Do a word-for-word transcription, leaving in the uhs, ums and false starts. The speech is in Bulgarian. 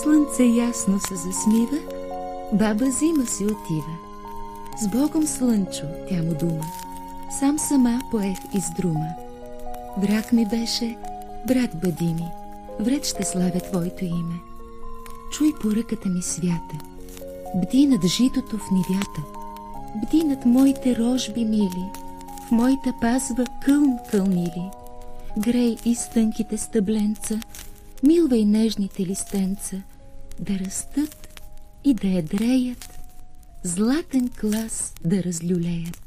Слънце ясно се засмива, баба зима си отива. С Богом, Слънчо, тя му дума, сам сама поех из друма. Враг ми беше, брат бъди ми, вред ще славя твоето име. Чуй поръката ми свята, бди над житото в нивята, бди над моите рожби мили, в моята пазва кълн кълнили. Грей из тънките стъбленца, милвай нежните листенца, да растат и да ядреят, златен клас да разлюлеят.